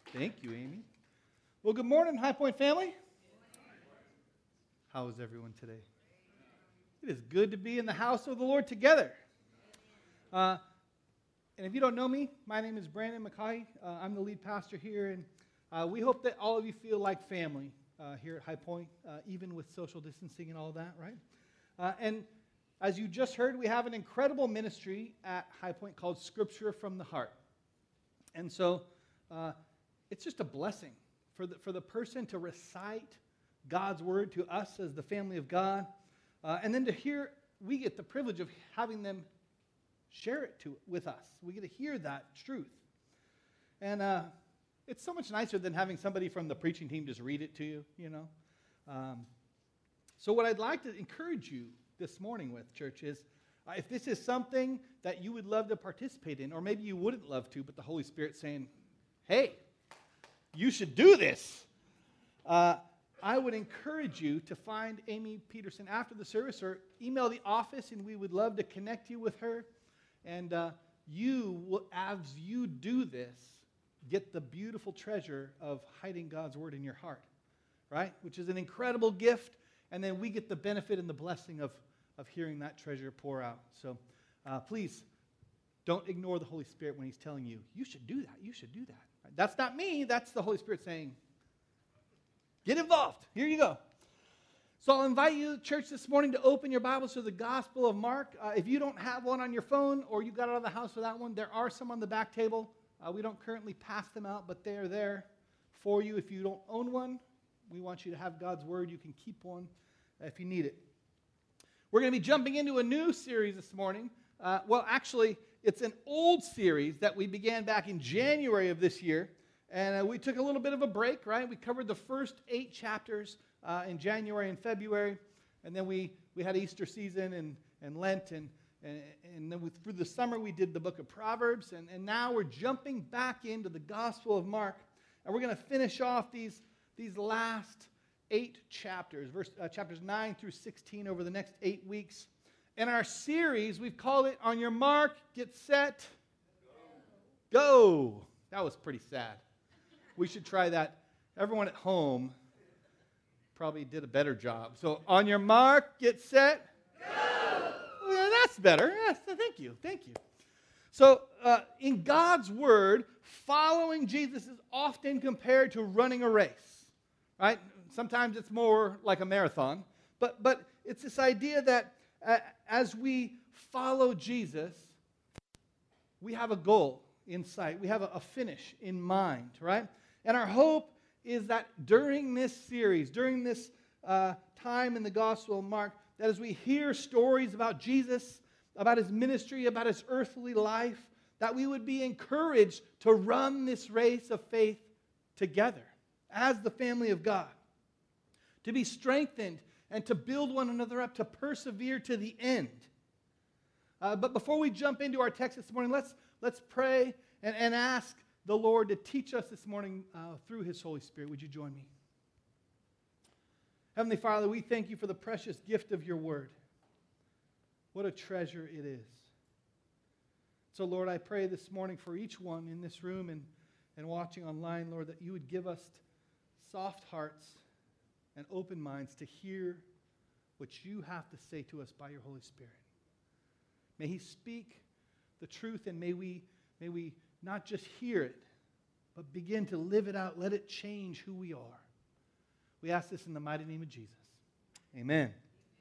Thank you, Amy. Well, good morning, High Point family. How is everyone today? It is good to be in the house of the Lord together. And if you don't know me, my name is Brandon McKay. I'm the lead pastor here, and we hope that all of you feel like family here at High Point, even with social distancing and all that, right? And as you just heard, we have an incredible ministry at High Point called Scripture from the Heart. And so it's just a blessing for the person to recite God's word to us as the family of God, and then to hear, we get the privilege of having them share it with us. We get to hear that truth. And it's so much nicer than having somebody from the preaching team just read it to you, you know. So what I'd like to encourage you this morning with, church, is if this is something that you would love to participate in, or maybe you wouldn't love to, but the Holy Spirit's saying, hey, you should do this. I would encourage you to find Amy Peterson after the service or email the office, and we would love to connect you with her. And you will, as you do this, get the beautiful treasure of hiding God's word in your heart, right? Which is an incredible gift, and then we get the benefit and the blessing of hearing that treasure pour out. So please don't ignore the Holy Spirit when He's telling you, you should do that, you should do that. That's not me, that's the Holy Spirit saying, get involved. Here you go. So I'll invite you, church, this morning to open your Bibles to the Gospel of Mark. If you don't have one on your phone or you got out of the house without one, there are some on the back table. We don't currently pass them out, but they are there for you. If you don't own one, we want you to have God's Word. You can keep one if you need it. We're going to be jumping into a new series this morning. Actually, it's an old series that we began back in January of this year. And we took a little bit of a break, right? We covered the first 8 chapters in January and February. And then we had Easter season and Lent. And then through the summer, we did the book of Proverbs. And now we're jumping back into the Gospel of Mark. And we're going to finish off these last 8 chapters, chapters 9 through 16 over the next 8 weeks. In our series, we've called it On Your Mark, Get Set, Go. That was pretty sad. We should try that. Everyone at home probably did a better job. So, on your mark, get set, go. Well, that's better. Yes, thank you. So, in God's Word, following Jesus is often compared to running a race, right? Sometimes it's more like a marathon. But it's this idea that as we follow Jesus, we have a goal in sight. We have a finish in mind, right? And our hope is that during this series, during this time in the Gospel of Mark, that as we hear stories about Jesus, about His ministry, about His earthly life, that we would be encouraged to run this race of faith together as the family of God, to be strengthened and to build one another up, to persevere to the end. But before we jump into our text this morning, let's pray and ask the Lord to teach us this morning through His Holy Spirit. Would you join me? Heavenly Father, we thank You for the precious gift of Your Word. What a treasure it is. So, Lord, I pray this morning for each one in this room and watching online, Lord, that You would give us soft hearts and open minds to hear what You have to say to us by Your Holy Spirit. May He speak the truth, and may we not just hear it, but begin to live it out. Let it change who we are. We ask this in the mighty name of Jesus. Amen.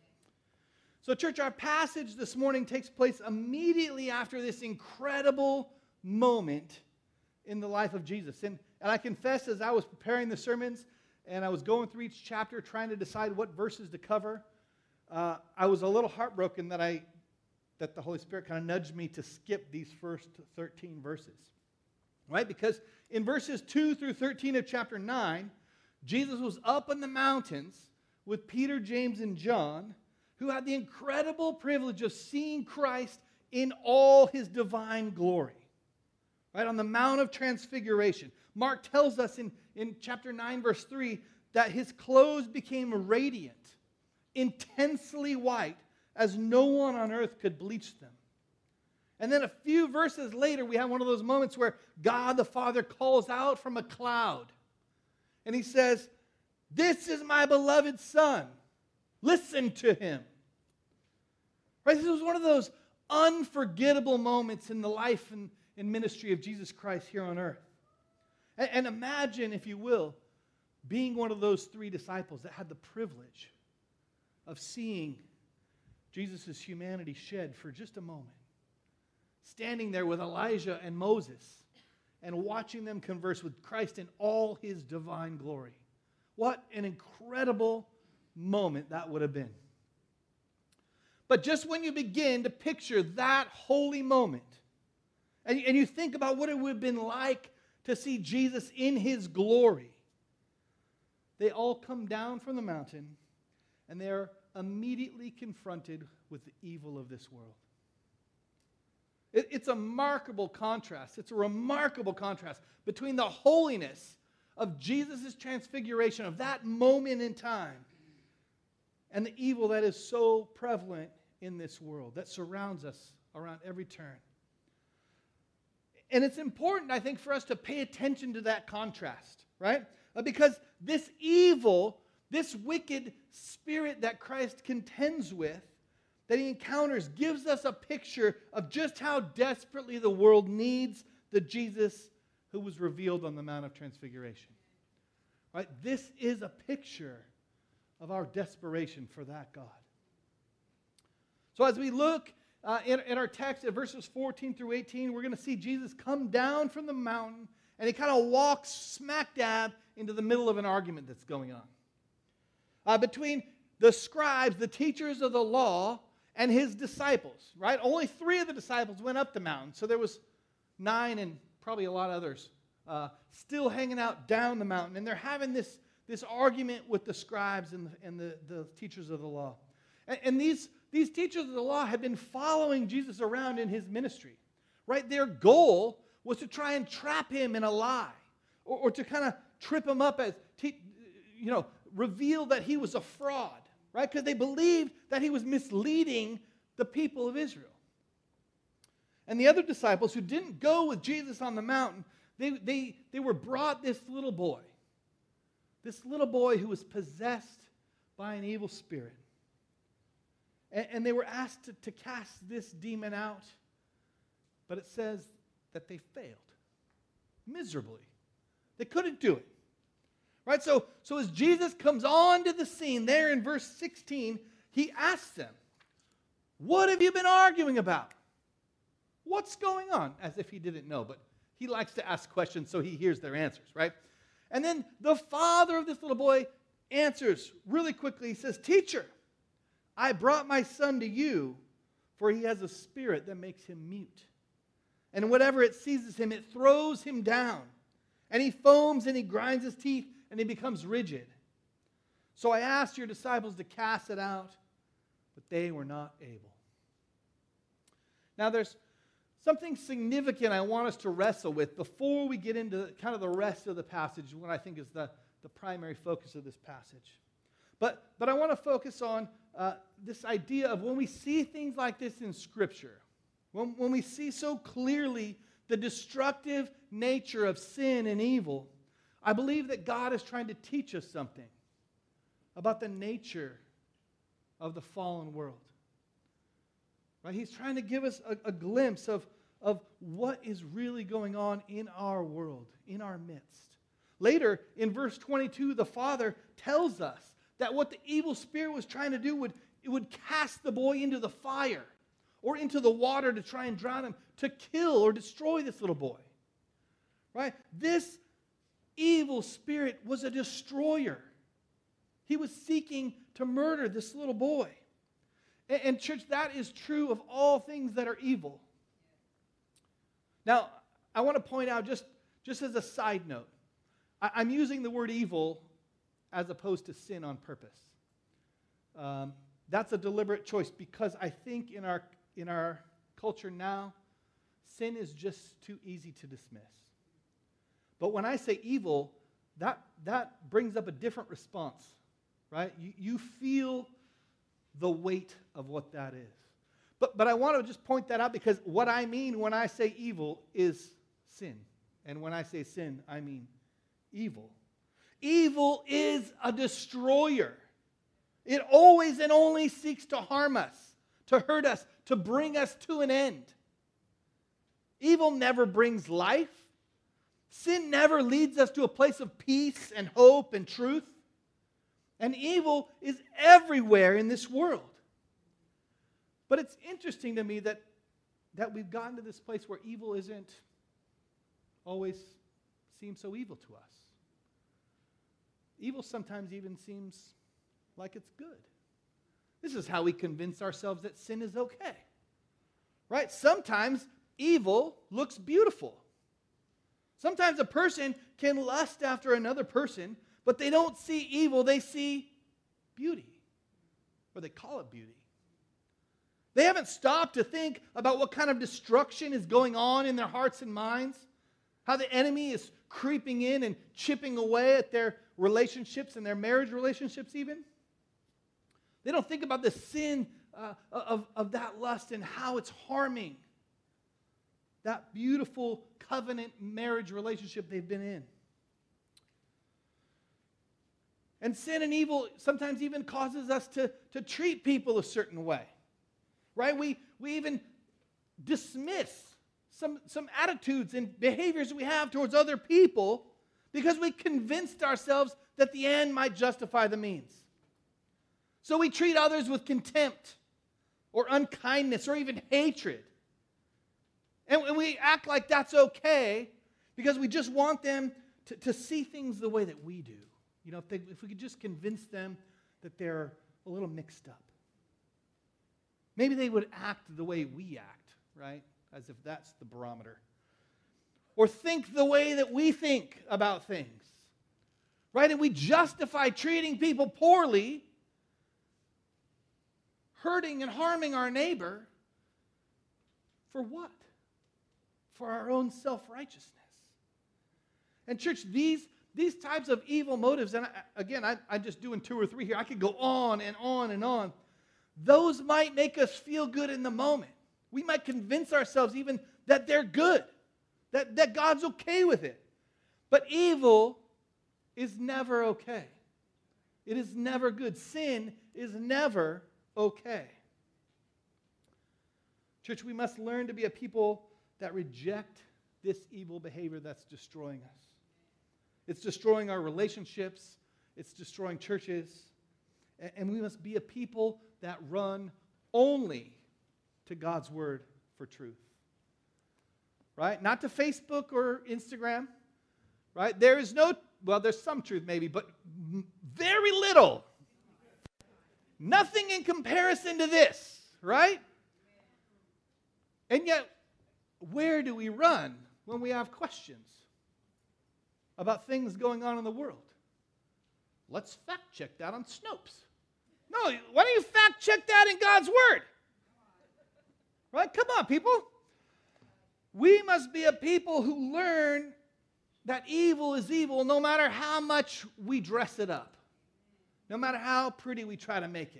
So, church, our passage this morning takes place immediately after this incredible moment in the life of Jesus. And I confess, as I was preparing the sermons and I was going through each chapter trying to decide what verses to cover, I was a little heartbroken that the Holy Spirit kind of nudged me to skip these first 13 verses, right? Because in verses 2 through 13 of chapter 9, Jesus was up in the mountains with Peter, James, and John, who had the incredible privilege of seeing Christ in all His divine glory, right? On the Mount of Transfiguration. Mark tells us in chapter 9, verse 3, that His clothes became radiant, intensely white, as no one on earth could bleach them. And then a few verses later, we have one of those moments where God the Father calls out from a cloud. And he says, "This is my beloved Son. Listen to him." Right? This was one of those unforgettable moments in the life and ministry of Jesus Christ here on earth. And imagine, if you will, being one of those 3 disciples that had the privilege of seeing Jesus' humanity shed for just a moment. Standing there with Elijah and Moses and watching them converse with Christ in all his divine glory. What an incredible moment that would have been. But just when you begin to picture that holy moment, and you think about what it would have been like to see Jesus in his glory, they all come down from the mountain and they're immediately confronted with the evil of this world. It's a remarkable contrast. It's a remarkable contrast between the holiness of Jesus' transfiguration, of that moment in time, and the evil that is so prevalent in this world, that surrounds us around every turn. And it's important, I think, for us to pay attention to that contrast, right? Because this evil, this wicked spirit that Christ contends with, that he encounters, gives us a picture of just how desperately the world needs the Jesus who was revealed on the Mount of Transfiguration. Right? This is a picture of our desperation for that God. So as we look in our text at verses 14 through 18, we're going to see Jesus come down from the mountain, and he kind of walks smack dab into the middle of an argument that's going on. Between the scribes, the teachers of the law, and his disciples, right? Only 3 of the disciples went up the mountain, so there was 9 and probably a lot of others still hanging out down the mountain, and they're having this argument with the scribes and the teachers of the law. And these teachers of the law had been following Jesus around in his ministry, right? Their goal was to try and trap him in a lie, or to kind of trip him up as, reveal that he was a fraud, right? Because they believed that he was misleading the people of Israel. And the other disciples who didn't go with Jesus on the mountain, they were brought this little boy who was possessed by an evil spirit. And they were asked to cast this demon out, but it says that they failed miserably. They couldn't do it. Right? So as Jesus comes onto the scene there in verse 16, he asks them, "What have you been arguing about? What's going on?" As if he didn't know, but he likes to ask questions so he hears their answers, right? And then the father of this little boy answers really quickly. He says, "Teacher, I brought my son to you, for he has a spirit that makes him mute. And whenever it seizes him, it throws him down. And he foams and he grinds his teeth and he becomes rigid. So I asked your disciples to cast it out, but they were not able." Now there's something significant I want us to wrestle with before we get into kind of the rest of the passage, what I think is the primary focus of this passage. But I want to focus on this idea of when we see things like this in Scripture, when we see so clearly the destructive nature of sin and evil, I believe that God is trying to teach us something about the nature of the fallen world. Right? He's trying to give us a glimpse of what is really going on in our world, in our midst. Later, in verse 22, the Father tells us that what the evil spirit was trying to do would cast the boy into the fire or into the water to try and drown him, to kill or destroy this little boy. Right? This evil spirit was a destroyer. He was seeking to murder this little boy. And church, that is true of all things that are evil. Now, I want to point out, just as a side note, I'm using the word evil as opposed to sin on purpose. That's a deliberate choice because I think in our culture now, sin is just too easy to dismiss. But when I say evil, that brings up a different response, right? You feel the weight of what that is. But I want to just point that out because what I mean when I say evil is sin. And when I say sin, I mean evil. Evil is a destroyer. It always and only seeks to harm us, to hurt us, to bring us to an end. Evil never brings life. Sin never leads us to a place of peace and hope and truth. And evil is everywhere in this world. But it's interesting to me that we've gotten to this place where evil isn't always seems so evil to us. Evil sometimes even seems like it's good. This is how we convince ourselves that sin is okay. Right? Sometimes evil looks beautiful. Sometimes a person can lust after another person, but they don't see evil, they see beauty. Or they call it beauty. They haven't stopped to think about what kind of destruction is going on in their hearts and minds, how the enemy is creeping in and chipping away at their relationships and their marriage relationships even. They don't think about the sin of that lust and how it's harming that beautiful covenant marriage relationship they've been in. And sin and evil sometimes even causes us to treat people a certain way. Right? We even dismiss some attitudes and behaviors we have towards other people because we convinced ourselves that the end might justify the means. So we treat others with contempt or unkindness or even hatred. And we act like that's okay because we just want them to see things the way that we do. You know, if we could just convince them that they're a little mixed up. Maybe they would act the way we act, right? As if that's the barometer. Or think the way that we think about things, right? And we justify treating people poorly, hurting and harming our neighbor, for what? For our own self-righteousness. And church, these types of evil motives, and I'm just doing 2 or 3 here. I could go on and on and on. Those might make us feel good in the moment. We might convince ourselves even that they're good, that God's okay with it. But evil is never okay. It is never good. Sin is never okay. Church, we must learn to be a people that reject this evil behavior that's destroying us. It's destroying our relationships. It's destroying churches. And we must be a people that run only to God's word for truth. Right? Not to Facebook or Instagram. Right? There's some truth maybe, but very little. Nothing in comparison to this. Right? And yet, where do we run when we have questions about things going on in the world? Let's fact check that on Snopes. No, why don't you fact check that in God's word? Right? Come on, people. We must be a people who learn that evil is evil no matter how much we dress it up, no matter how pretty we try to make it.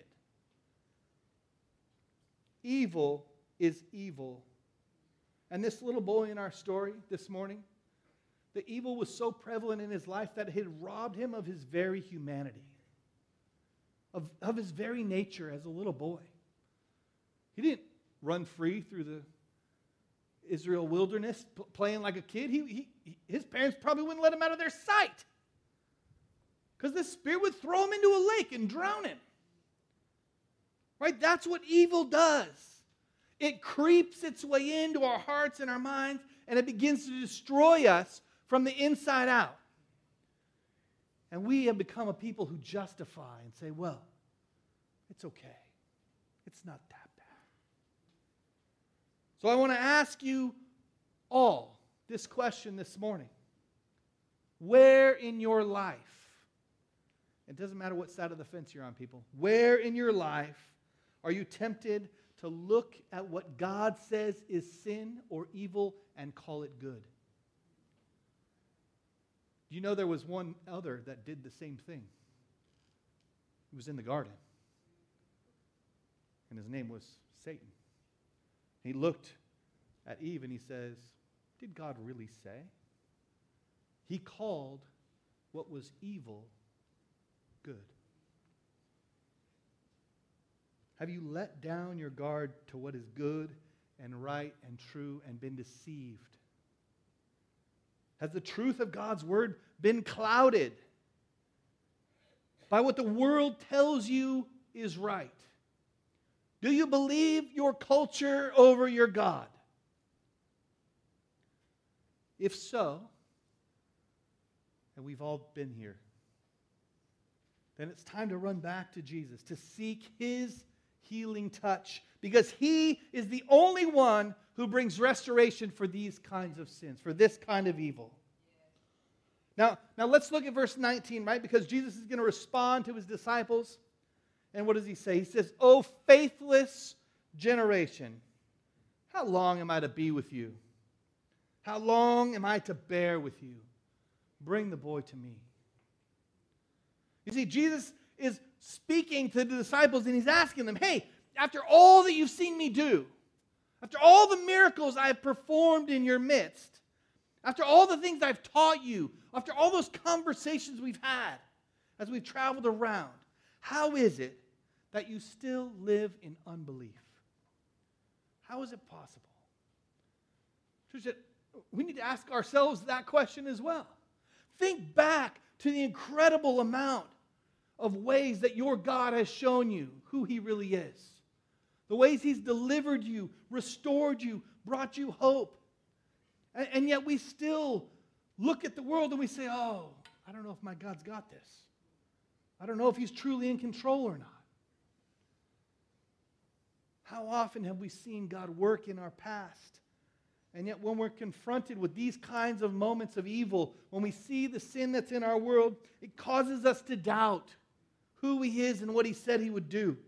Evil is evil. And this little boy in our story this morning, the evil was so prevalent in his life that it had robbed him of his very humanity, of his very nature as a little boy. He didn't run free through the Israel wilderness playing like a kid. His parents probably wouldn't let him out of their sight because the Spirit would throw him into a lake and drown him. Right? That's what evil does. It creeps its way into our hearts and our minds, and it begins to destroy us from the inside out. And we have become a people who justify and say, well, it's okay. It's not that bad. So I want to ask you all this question this morning. Where in your life, it doesn't matter what side of the fence you're on, people, where in your life are you tempted to look at what God says is sin or evil and call it good? Do you know there was one other that did the same thing? He was in the garden. And his name was Satan. He looked at Eve and he says, did God really say? He called what was evil good. Have you let down your guard to what is good and right and true and been deceived? Has the truth of God's word been clouded by what the world tells you is right? Do you believe your culture over your God? If so, and we've all been here, then it's time to run back to Jesus, to seek His healing touch, because He is the only one who brings restoration for these kinds of sins, for this kind of evil. Now let's look at verse 19, right? Because Jesus is going to respond to His disciples. And what does He say? He says, "O faithless generation, how long am I to be with you? How long am I to bear with you? Bring the boy to me." You see, Jesus is speaking to the disciples and He's asking them, hey, after all that you've seen me do, after all the miracles I've performed in your midst, after all the things I've taught you, after all those conversations we've had as we've traveled around, how is it that you still live in unbelief? How is it possible? Church, we need to ask ourselves that question as well. Think back to the incredible amount of ways that your God has shown you who He really is. The ways He's delivered you, restored you, brought you hope. And yet we still look at the world and we say, oh, I don't know if my God's got this. I don't know if He's truly in control or not. How often have we seen God work in our past? And yet when we're confronted with these kinds of moments of evil, when we see the sin that's in our world, it causes us to doubt who He is and what He said He would do.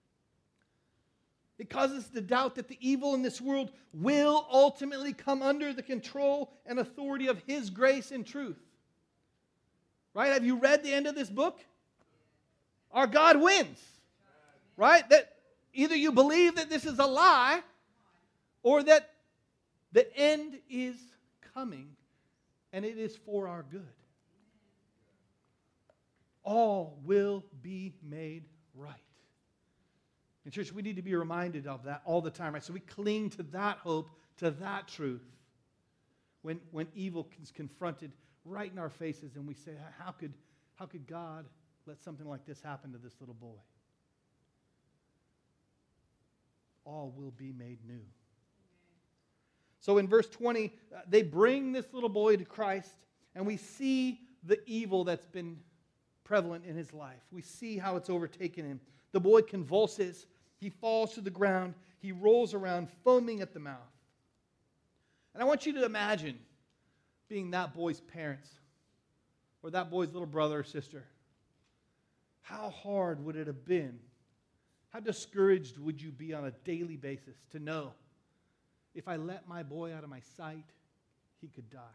It causes us to doubt that the evil in this world will ultimately come under the control and authority of His grace and truth. Right? Have you read the end of this book? Our God wins. Right? That either you believe that this is a lie or that the end is coming and it is for our good. All will be made right. And church, we need to be reminded of that all the time, right? So we cling to that hope, to that truth when evil is confronted right in our faces and we say, how could God let something like this happen to this little boy? All will be made new. So in verse 20, they bring this little boy to Christ, and we see the evil that's been prevalent in his life. We see how it's overtaken him. The boy convulses. He falls to the ground. He rolls around, foaming at the mouth. And I want you to imagine being that boy's parents or that boy's little brother or sister. How hard would it have been? How discouraged would you be on a daily basis to know if I let my boy out of my sight, he could die?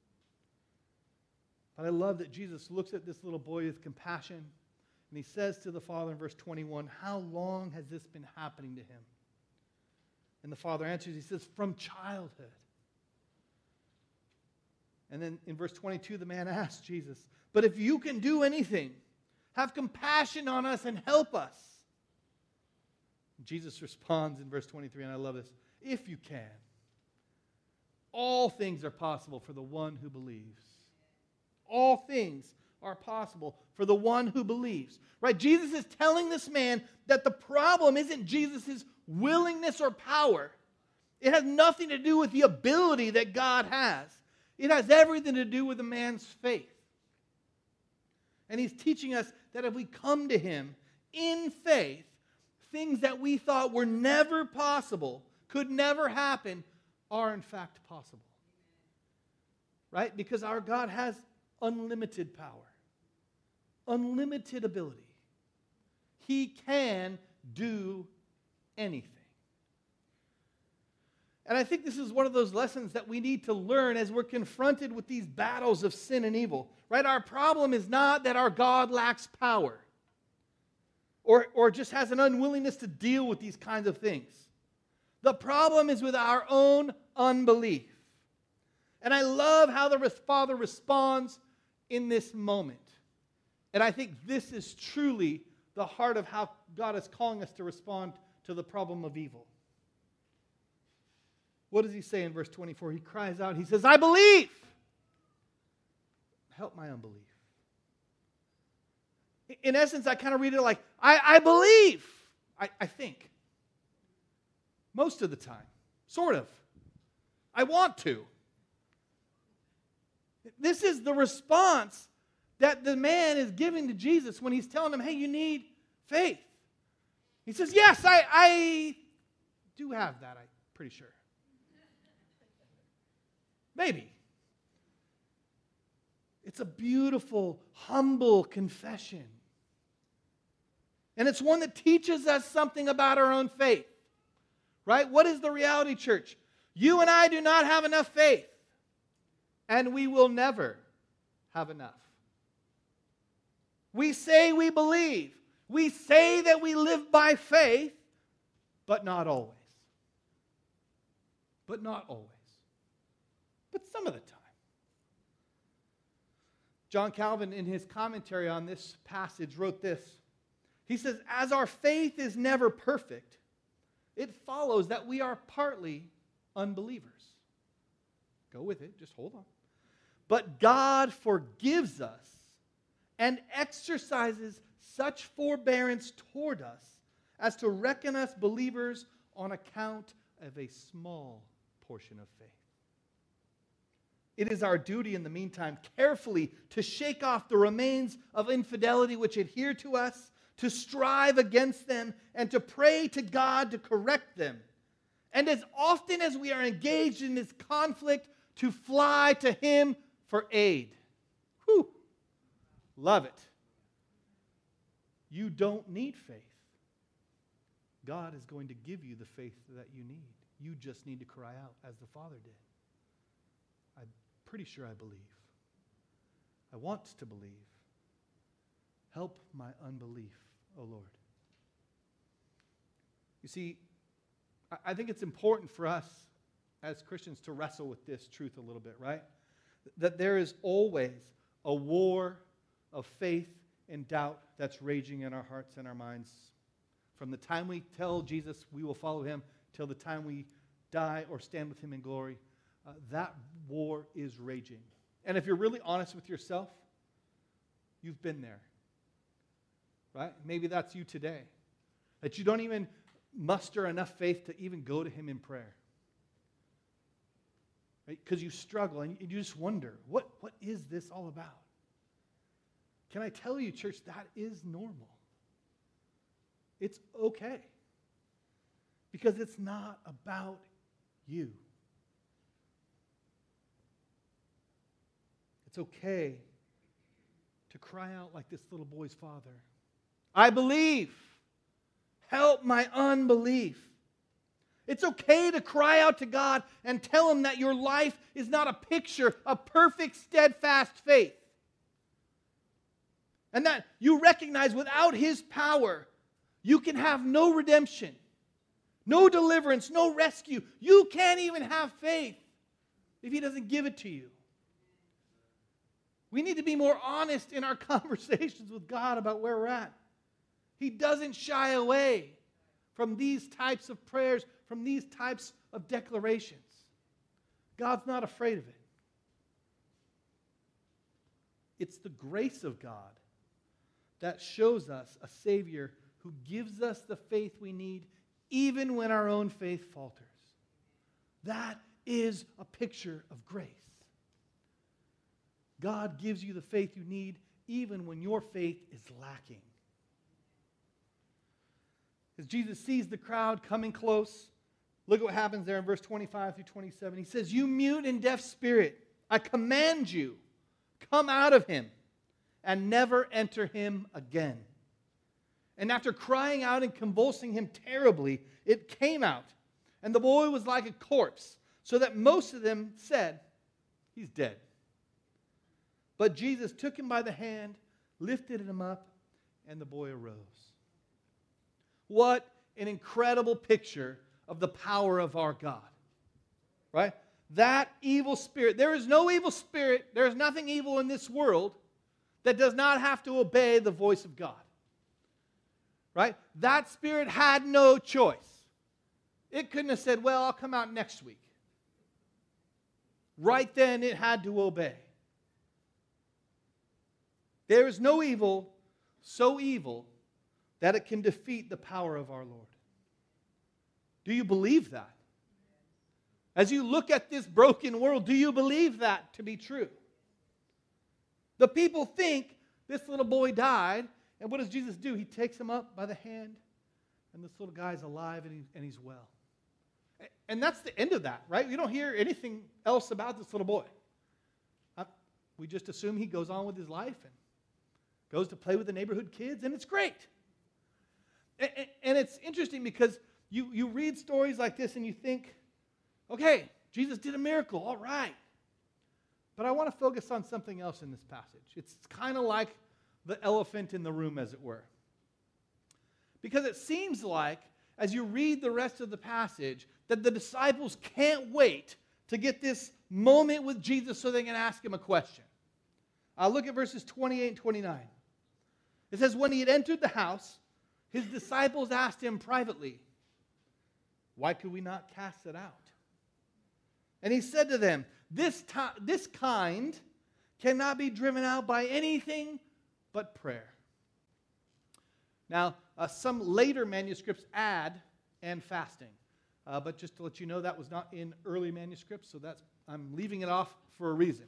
But I love that Jesus looks at this little boy with compassion, and He says to the father in verse 21, how long has this been happening to him? And the father answers, he says, from childhood. And then in verse 22, the man asks Jesus, but if you can do anything, have compassion on us and help us. Jesus responds in verse 23, and I love this, if you can. All things are possible for the one who believes. All things are possible for the one who believes. Right? Jesus is telling this man that the problem isn't Jesus' willingness or power. It has nothing to do with the ability that God has. It has everything to do with a man's faith. And He's teaching us that if we come to Him in faith, things that we thought were never possible, could never happen, are in fact possible. Right? Because our God has unlimited power, unlimited ability. He can do anything. And I think this is one of those lessons that we need to learn as we're confronted with these battles of sin and evil. Right? Our problem is not that our God lacks power or just has an unwillingness to deal with these kinds of things. The problem is with our own unbelief. And I love how the Father responds in this moment. And I think this is truly the heart of how God is calling us to respond to the problem of evil. What does he say in verse 24? He cries out, he says, I believe. Help my unbelief. In essence, I kind of read it like, I believe. I think. Most of the time. Sort of. I want to. This is the response that the man is giving to Jesus when he's telling him, hey, you need faith. He says, yes, I do have that, I'm pretty sure. Maybe. It's a beautiful, humble confession. And it's one that teaches us something about our own faith. Right? What is the reality, church? You and I do not have enough faith. And we will never have enough. We say we believe. We say that we live by faith, but not always. But not always. But some of the time. John Calvin, in his commentary on this passage, wrote this. He says, as our faith is never perfect, it follows that we are partly unbelievers. Go with it, just hold on. But God forgives us and exercises such forbearance toward us as to reckon us believers on account of a small portion of faith. It is our duty in the meantime carefully to shake off the remains of infidelity which adhere to us, to strive against them, and to pray to God to correct them. And as often as we are engaged in this conflict, to fly to Him for aid. Whew. Love it. You don't need faith. God is going to give you the faith that you need. You just need to cry out as the Father did. I'm pretty sure I believe. I want to believe. Help my unbelief, O Lord. You see, I think it's important for us as Christians to wrestle with this truth a little bit, right? That there is always a war of faith and doubt that's raging in our hearts and our minds. From the time we tell Jesus we will follow Him till the time we die or stand with Him in glory, that war is raging. And if you're really honest with yourself, you've been there. Right? Maybe that's you today. That you don't even muster enough faith to even go to Him in prayer. Right? Because you struggle and you just wonder, what is this all about? Can I tell you, church, that is normal. It's okay. Because it's not about you. It's okay to cry out like this little boy's father. I believe. Help my unbelief. It's okay to cry out to God and tell Him that your life is not a picture of perfect, steadfast faith. And that you recognize without His power, you can have no redemption, no deliverance, no rescue. You can't even have faith if He doesn't give it to you. We need to be more honest in our conversations with God about where we're at. He doesn't shy away from these types of prayers, from these types of declarations. God's not afraid of it. It's the grace of God that shows us a Savior who gives us the faith we need even when our own faith falters. That is a picture of grace. God gives you the faith you need even when your faith is lacking. As Jesus sees the crowd coming close, look at what happens there in verse 25 through 27. He says, "You mute and deaf spirit, I command you, come out of him and never enter him again." And after crying out and convulsing him terribly, it came out, and the boy was like a corpse, so that most of them said, "He's dead." But Jesus took him by the hand, lifted him up, and the boy arose. What an incredible picture of the power of our God. Right? That evil spirit. There is no evil spirit. There is nothing evil in this world that does not have to obey the voice of God. Right? That spirit had no choice. It couldn't have said, well, I'll come out next week. Right then, it had to obey. There is no evil so evil that it can defeat the power of our Lord. Do you believe that? As you look at this broken world, do you believe that to be true? The people think this little boy died, and what does Jesus do? He takes him up by the hand, and this little guy's alive and he's well. And that's the end of that, right? We don't hear anything else about this little boy. We just assume he goes on with his life and goes to play with the neighborhood kids, and it's great. And it's interesting because you read stories like this and you think, okay, Jesus did a miracle, all right. But I want to focus on something else in this passage. It's kind of like the elephant in the room, as it were. Because it seems like, as you read the rest of the passage, that the disciples can't wait to get this moment with Jesus so they can ask him a question. Look at verses 28 and 29. It says, when he had entered the house, his disciples asked him privately, why could we not cast it out? And he said to them, this kind cannot be driven out by anything but prayer. Now, some later manuscripts add and fasting. But just to let you know, that was not in early manuscripts, so I'm leaving it off for a reason.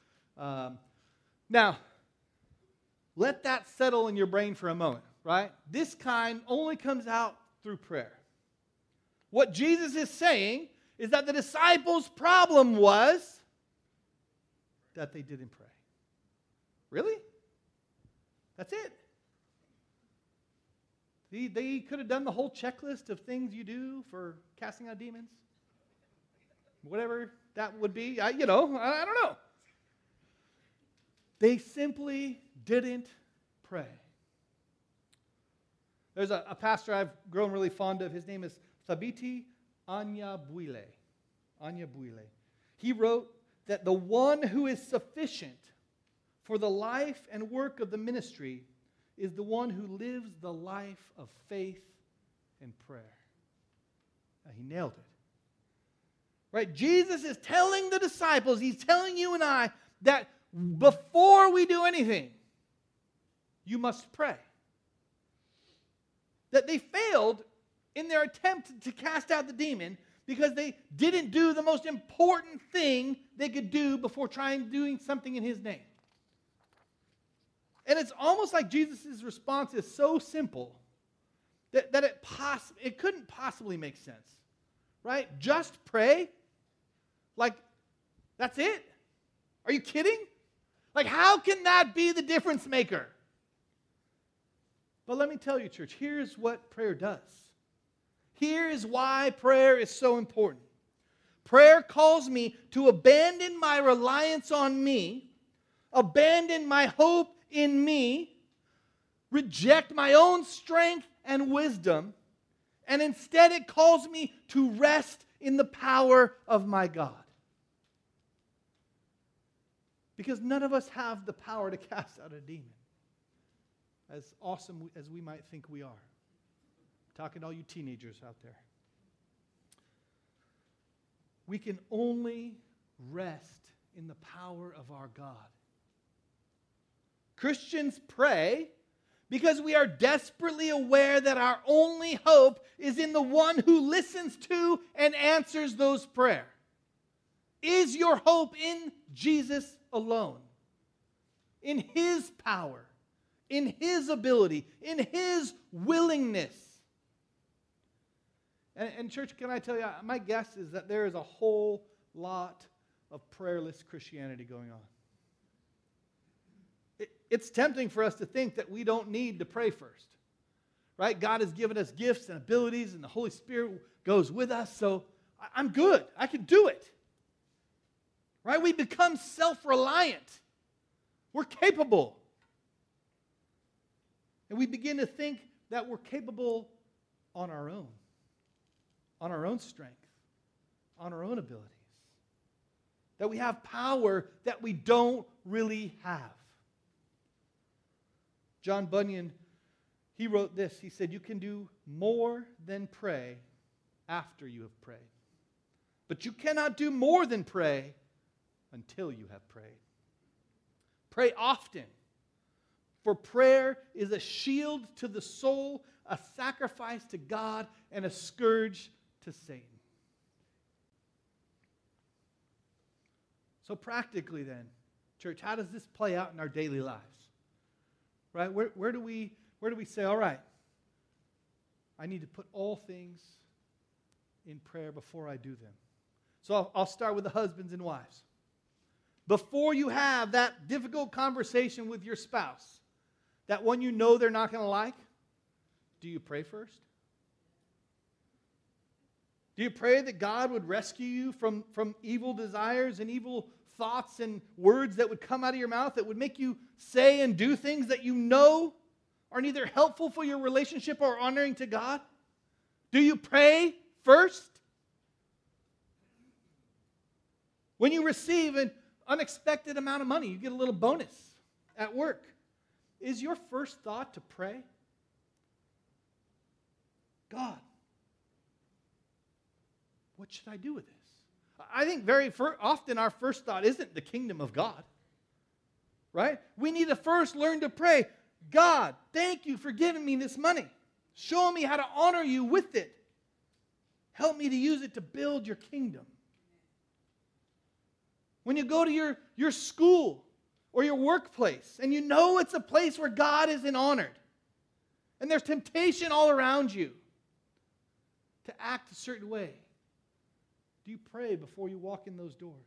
Now, let that settle in your brain for a moment, right? This kind only comes out through prayer. What Jesus is saying is that the disciples' problem was that they didn't pray. Really? That's it. They could have done the whole checklist of things you do for casting out demons. Whatever that would be. I don't know. They simply didn't pray. There's a pastor I've grown really fond of. His name is Thabiti Anyabwile. He wrote that the one who is sufficient for the life and work of the ministry is the one who lives the life of faith and prayer. Now, he nailed it. Right? Jesus is telling the disciples, he's telling you and I, that before we do anything, you must pray. That they failed in their attempt to cast out the demon because they didn't do the most important thing they could do before doing something in his name. And it's almost like Jesus' response is so simple that it couldn't possibly make sense. Right? Just pray? Like, that's it? Are you kidding? Like, how can that be the difference maker? But let me tell you, church, here's what prayer does. Here is why prayer is so important. Prayer calls me to abandon my reliance on me, abandon my hope in me, reject my own strength and wisdom, and instead it calls me to rest in the power of my God. Because none of us have the power to cast out a demon, as awesome as we might think we are. I'm talking to all you teenagers out there. We can only rest in the power of our God. Christians pray because we are desperately aware that our only hope is in the one who listens to and answers those prayers. Is your hope in Jesus alone? In his power, in his ability, in his willingness? And church, can I tell you, my guess is that there is a whole lot of prayerless Christianity going on. It's tempting for us to think that we don't need to pray first. Right? God has given us gifts and abilities, and the Holy Spirit goes with us, so I'm good. I can do it. Right? We become self-reliant. We're capable. And we begin to think that we're capable on our own. on our own strength, on our own abilities. That we have power that we don't really have. John Bunyan, he wrote this. He said, you can do more than pray after you have prayed. But you cannot do more than pray until you have prayed. Pray often, for prayer is a shield to the soul, a sacrifice to God, and a scourge to Satan. So practically then, church, how does this play out in our daily lives? Right? Where do we say, all right, I need to put all things in prayer before I do them? So I'll start with the husbands and wives. Before you have that difficult conversation with your spouse, that one you know they're not going to like, do you pray first? Do you pray that God would rescue you from evil desires and evil thoughts and words that would come out of your mouth that would make you say and do things that you know are neither helpful for your relationship or honoring to God? Do you pray first? When you receive an unexpected amount of money, you get a little bonus at work. Is your first thought to pray? God, what should I do with this? I think very often our first thought isn't the kingdom of God, right? We need to first learn to pray. God, thank you for giving me this money. Show me how to honor you with it. Help me to use it to build your kingdom. When you go to your school or your workplace and you know it's a place where God isn't honored and there's temptation all around you to act a certain way, do you pray before you walk in those doors?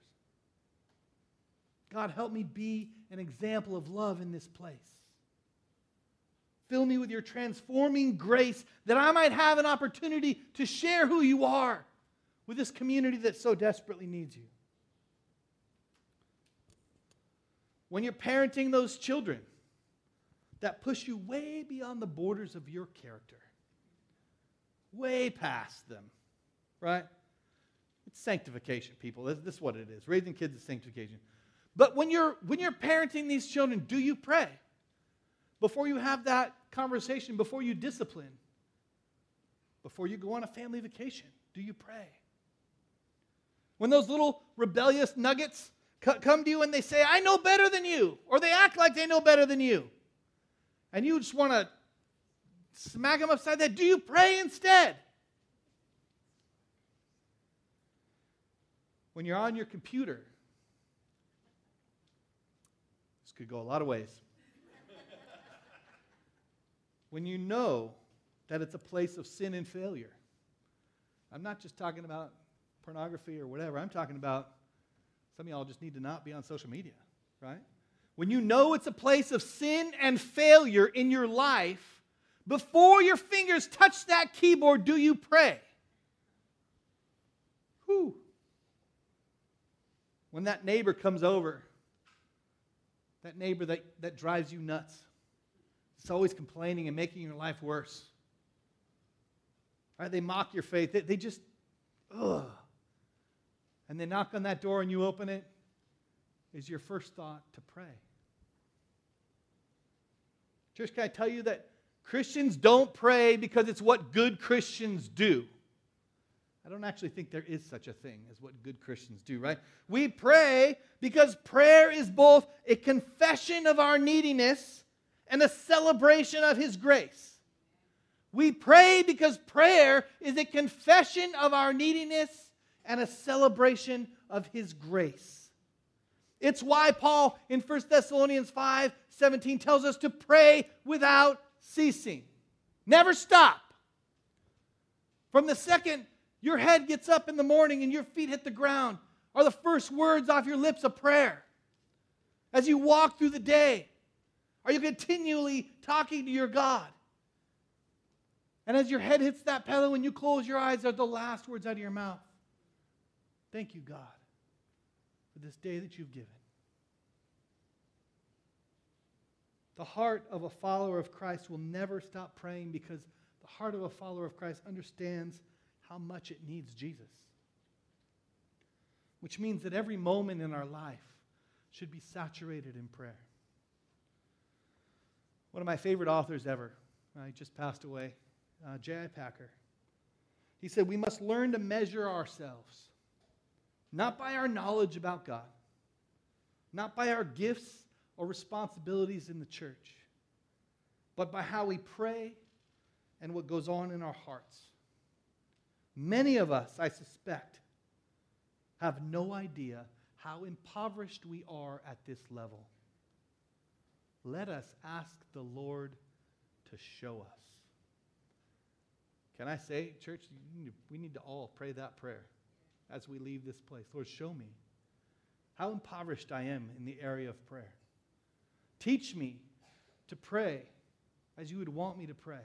God, help me be an example of love in this place. Fill me with your transforming grace that I might have an opportunity to share who you are with this community that so desperately needs you. When you're parenting those children that push you way beyond the borders of your character, way past them, right? It's sanctification, people. This is what it is. Raising kids is sanctification. But when you're parenting these children, do you pray? Before you have that conversation, before you discipline, before you go on a family vacation, do you pray? When those little rebellious nuggets come to you and they say, I know better than you, or they act like they know better than you, and you just want to smack them upside the head, do you pray instead? When you're on your computer, this could go a lot of ways. When you know that it's a place of sin and failure. I'm not just talking about pornography or whatever. I'm talking about some of y'all just need to not be on social media, right? When you know it's a place of sin and failure in your life, before your fingers touch that keyboard, do you pray? Whew. When that neighbor comes over, that neighbor that drives you nuts, it's always complaining and making your life worse. Right? They mock your faith. They just, ugh. And they knock on that door and you open it. Is your first thought to pray? Church, can I tell you that Christians don't pray because it's what good Christians do? I don't actually think there is such a thing as what good Christians do, right? We pray because prayer is both a confession of our neediness and a celebration of His grace. We pray because prayer is a confession of our neediness and a celebration of His grace. It's why Paul in 1 Thessalonians 5:17 tells us to pray without ceasing. Never stop. From the second your head gets up in the morning and your feet hit the ground are the first words off your lips a prayer. As you walk through the day, are you continually talking to your God? And as your head hits that pillow and you close your eyes, are the last words out of your mouth. Thank you, God, for this day that you've given. The heart of a follower of Christ will never stop praying because the heart of a follower of Christ understands how much it needs Jesus. Which means that every moment in our life should be saturated in prayer. One of my favorite authors ever, he just passed away, J.I. Packer. He said, we must learn to measure ourselves, not by our knowledge about God, not by our gifts or responsibilities in the church, but by how we pray and what goes on in our hearts. Many of us, I suspect, have no idea how impoverished we are at this level. Let us ask the Lord to show us. Can I say, church, we need to all pray that prayer as we leave this place. Lord, show me how impoverished I am in the area of prayer. Teach me to pray as you would want me to pray.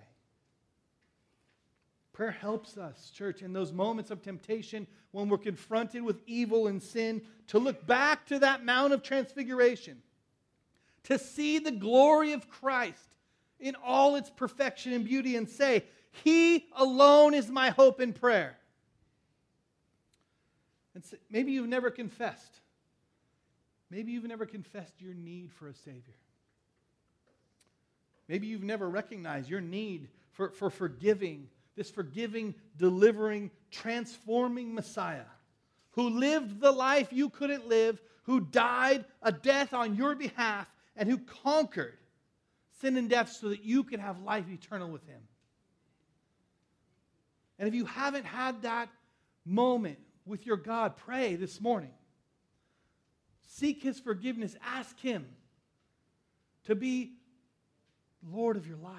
Prayer helps us, church, in those moments of temptation when we're confronted with evil and sin, to look back to that Mount of Transfiguration, to see the glory of Christ in all its perfection and beauty and say, He alone is my hope in prayer. And so maybe you've never confessed. Maybe you've never confessed your need for a Savior. Maybe you've never recognized your need for forgiving, this forgiving, delivering, transforming Messiah who lived the life you couldn't live, who died a death on your behalf, and who conquered sin and death so that you could have life eternal with Him. And if you haven't had that moment with your God, pray this morning. Seek His forgiveness. Ask Him to be Lord of your life.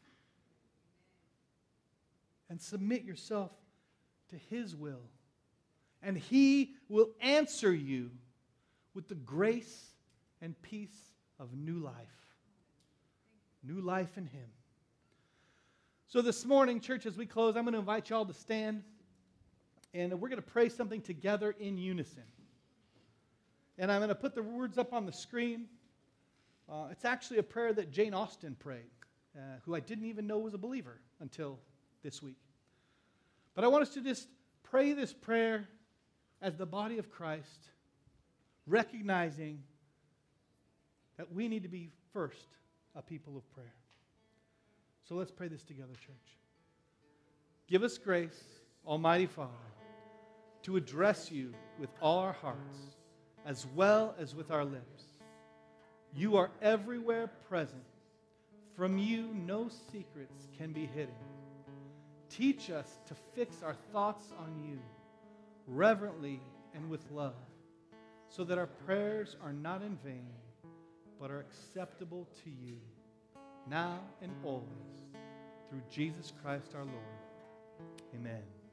And submit yourself to His will. And He will answer you with the grace and peace of new life. New life in Him. So this morning, church, as we close, I'm going to invite you all to stand. And we're going to pray something together in unison. And I'm going to put the words up on the screen. It's actually a prayer that Jane Austen prayed, who I didn't even know was a believer until this week. But I want us to just pray this prayer as the body of Christ, recognizing that we need to be first a people of prayer. So let's pray this together, church. Give us grace, Almighty Father, to address you with all our hearts, as well as with our lips. You are everywhere present. From you, no secrets can be hidden. Teach us to fix our thoughts on you, reverently and with love, so that our prayers are not in vain, but are acceptable to you, now and always, through Jesus Christ our Lord. Amen.